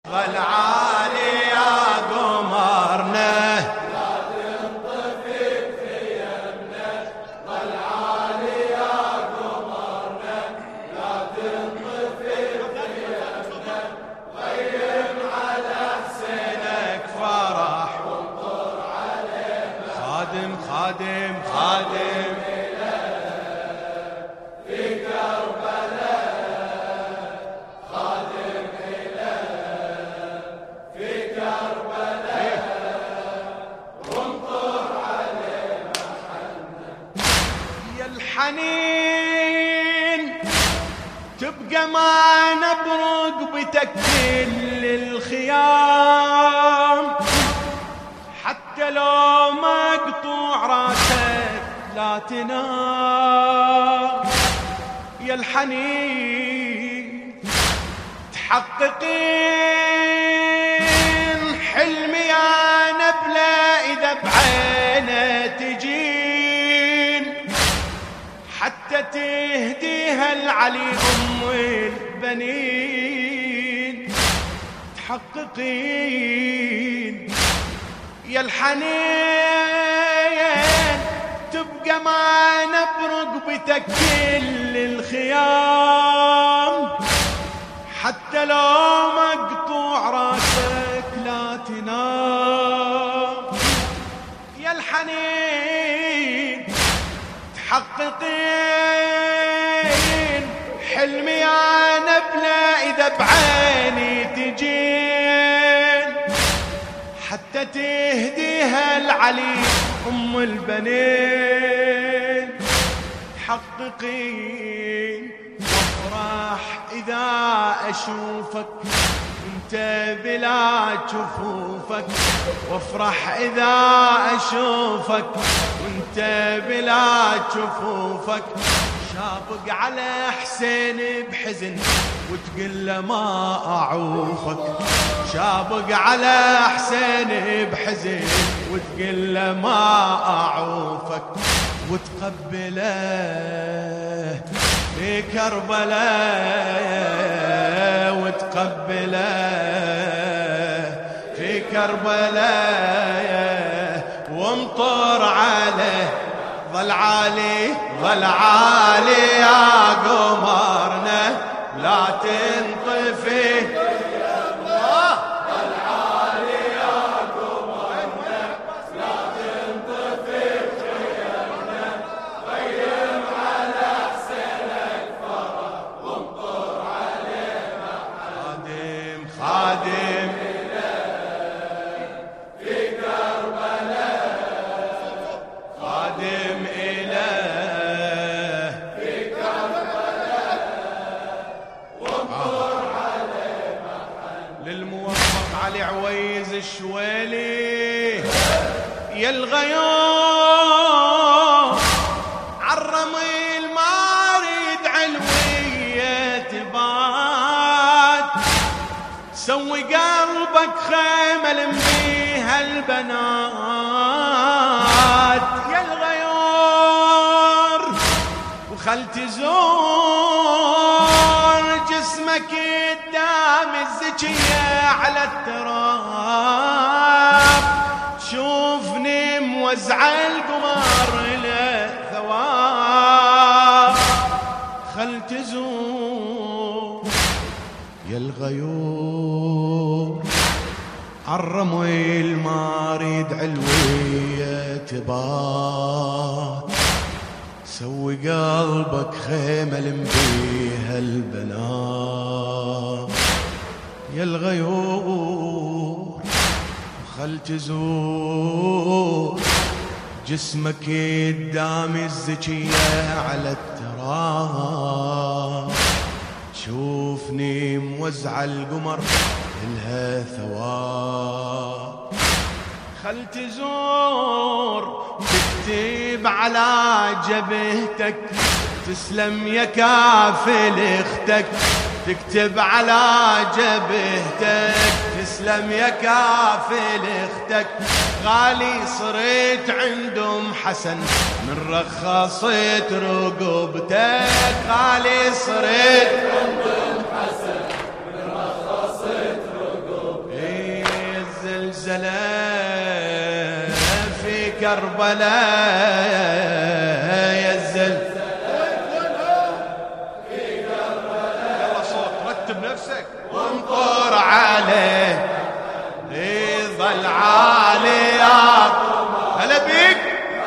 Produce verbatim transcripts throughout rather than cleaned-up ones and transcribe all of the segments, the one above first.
ظل عالي يا قمرنا لا تنطفئ في يمنا، ظل عالي يا قمرنا لا تنطفئ في يمنا، غيم على حسينك فرح وانطر عليه خادم خادم خادم في كربلاء، خادم إله في كربلاء وانطر عليه محنة. يا الحنين تبقى ما نبرق بتكل الخيام، حتى لو مقطوع راسك لا تنام. يا الحنين تحققين حلمي يا نبلة إذا بعينه تجين، حتى تهديها العلي أم البنين. تحققين يا الحنين تبقى ما نبرق بتكل الخيام، حتى لو مقطوع راسك لا تنام. يا الحنين تحققين حلمي يا نبلة إذا بعيني تجين، حتى تهديها العلي أم البنين. حققين وافرح إذا أشوفك وانت بلا جفوفك، وافرح إذا أشوفك وانت بلا جفوفك. شابق على حسين بحزن وتقول له ما أعوفك، شابق على حسين بحزن وتقول له ما أعوفك. وتقبله في كربلاء، وتقبله في كربلاء وامطر عليه. ظل عالي ظل عالي يا قمرنا لا تنطفئ. خادم في كربلاء، خادم إله في كربلاء وانطر عليه محنة. للموفق علي عويز الشويلي يا الغيوم عالرمي المارد علوية تبات، سوي قلبك خيمة لم بيها البنات. يا الغيور وخل تزور جسمك قدام الزكية على التراب، شوفني موزع القمر له ثواب. خل تزور يا الغيور عالرمي المارد علوية تبات، سوي قلبك خيمة لم بيها البنات. يا الغيور خل تزور جسمك قدام الزكية على التراب، شوفني موزع القمر إلها ثواب. خل تزور تكتب على جبهتك تسلم يا كافل اختك، تكتب على جبهتك تسلم يا كافل اختك. غالي صرت عندهم حسن من رخصت رقبتك، غالي صرت عندهم حسن من رخصت رقبتك. الزلزلة في كربلاء يا الزلزلة في كربلاء. يلا صوت رتب نفسك وانطر عليه يظل عالي يا هلا بيك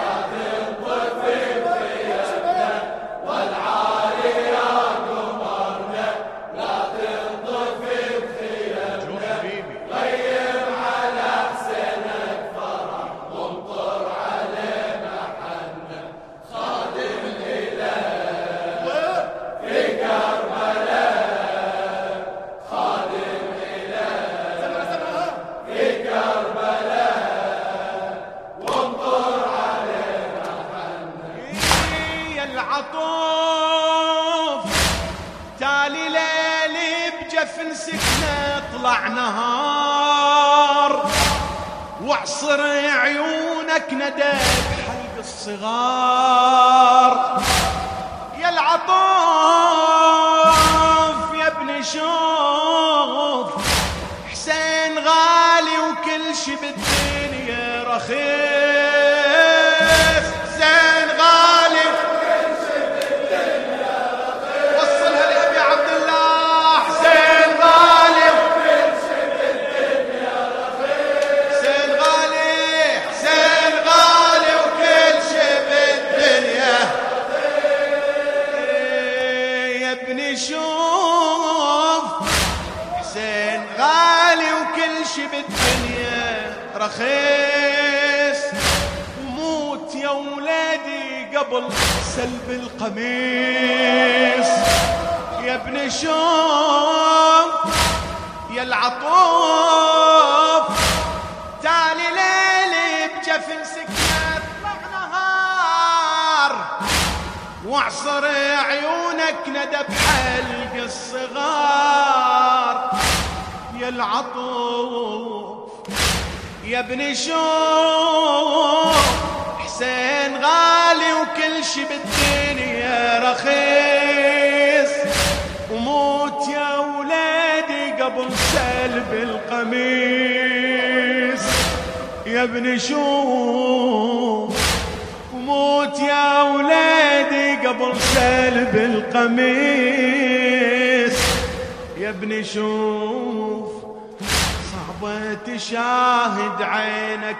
العطوف تالي ليلي بجفن سكنة طلع نهار واعصر عيونك ندى بحلق الصغار. يا العطوف يا ابن شوف حسين غالي وكل شي بالدنيا رخيص. حسين غالي بالدنيا رخيص. وموت يا ولادي قبل سلب القميص. يا ابن شوف يا العطوف تالي ليلي بجفن سكنة طلع نهار واعصر عيونك ندى بحلق الصغار. يا العطوف يا ابن شوف حسين غالي وكل شي بالدنيا رخيص. وموت يا ولادي قبل سلب القميص. يا ابن شوف وموت يا ولادي قبل سلب القميص. يا ابن شوف صعبة تشاهد عينك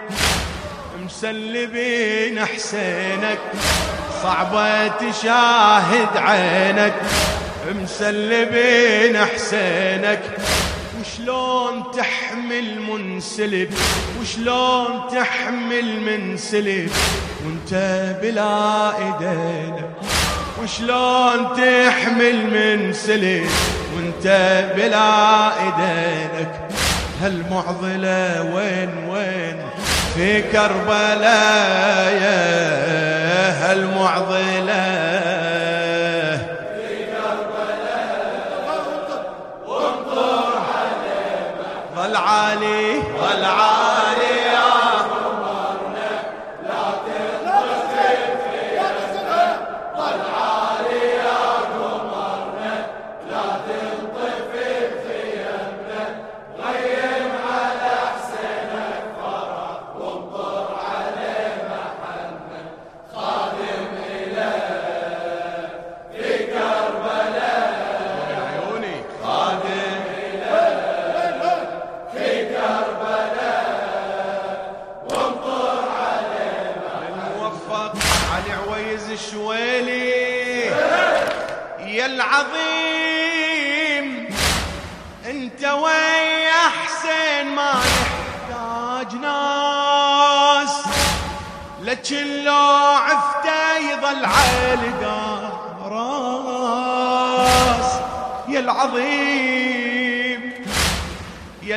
مسلبين حسينك. صعبة تشاهد عينك مسلبين حسينك. وشلون تحمل منسلب وشلون تحمل منسلب وانت بلا ايدينك. وشلون تحمل منسلب وانت بلا ايدينك. هالمعضلة وين وين في كربلاء يا هالمعضلة في كربلاء. وانظر عليه ظل عالي ظل عالي يا قمرنا لا تنطفئ في يدنا. ظل عالي يا قمرنا لا تنطفئ في يدنا. غيم على حسينك فرح وانظر عليه محنة. خادم إله في كربلاء يا عيوني. خادم إله في كربلاء وانظر عليه محنة. الموفق علي عويز الشويلي يا العظيم انت ويا حسين ما يحتاج ناس. لكن لو عفته يظل عالقه راس. يا العظيم يا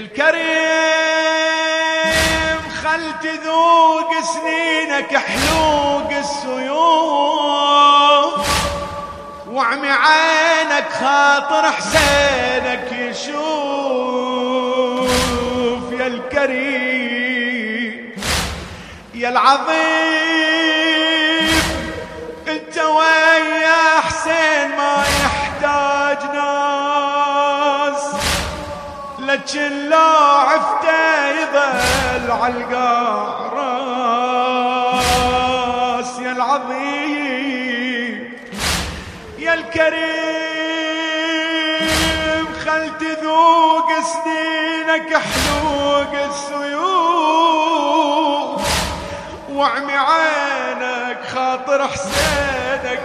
الكريم خل تذوق سنينك حلوق السيوف. واعمي عينك خاطر حسينك يشوف. يا الكريم يا العظيم انت ويا حسين ما يحتاج ناس. لكن لو عفته يظل عالقاع راس يا العظيم يا الكريم، خل تذوق سنينك حلوق السيوف، واعمي عينك خاطر حسينك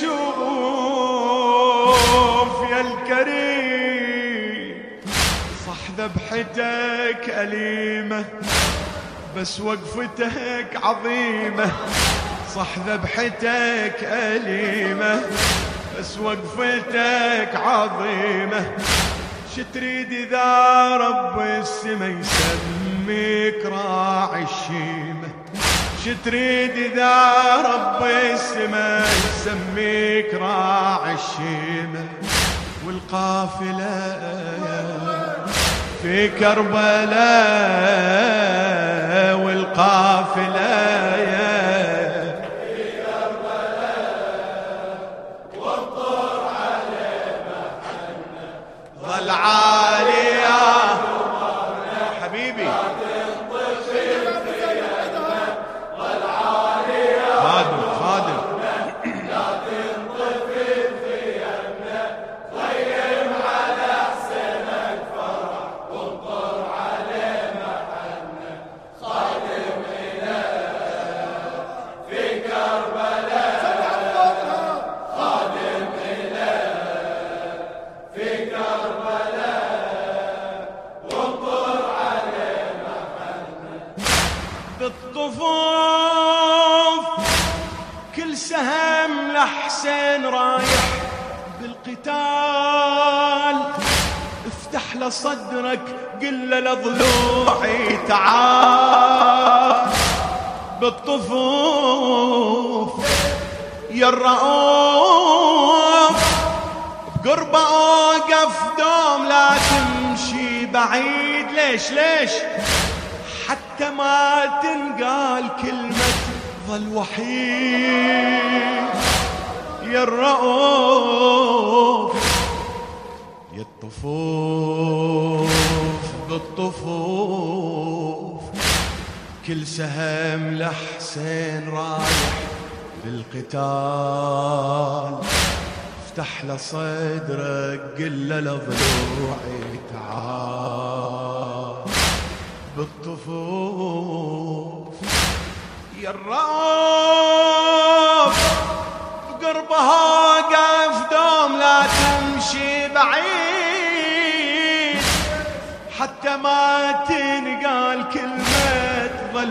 يشوف يا الكريم. صح ذبحتك أليمة بس وقفتك عظيمة، صح ذبحتك أليمة بس وقفتك عظيمة. شتريد إذا رب السما يسميك راعي الشيمة، شتريد إذا رب السما يسميك راعي الشيمة. والقافلة في كربلاء، والقافلة في كربلاء، والطور عليه محنة، ظل عالية حبيبي خادم خادم بالطفوف كل سهم لحسين رايح بالقتال، افتح له صدرك قل له لضلوعي تعال. بالطفوف يا الرؤوف بقربه اوقف دوم، لا تمشي بعيد. ليش ليش؟ حتى ما تنقال كلمة ظل وحيد يا الرؤوف. يا الطفوف بالطفوف كل سهم لحسين رايح بالقتال، افتح له صدرك قل له لضلوعي تعال. بالطفوف يا الرؤوف بقربها قف دوم، لا تمشي بعيد حتى ما تنقال كلمة ظل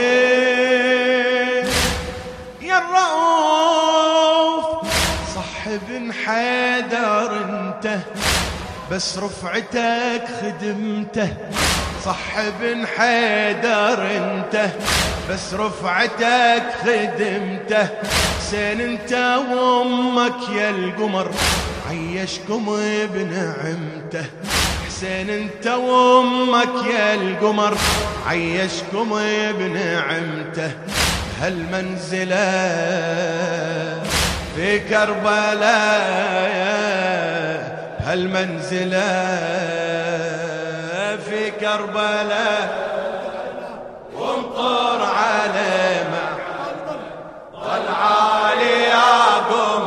وحيد يا الرؤوف. صح بن حيدر انت بس رفعتك خدمته، صح بن حيدر انت بس رفعتك خدمته. حسين انت وامك يا القمر عيشكم بنعمته، حسين انت وامك يا القمر عيشكم بنعمته. هالمنزلة في كربلاء، هالمنزلة في كربلاء، وامطر على محمد ظل عالي يا قمر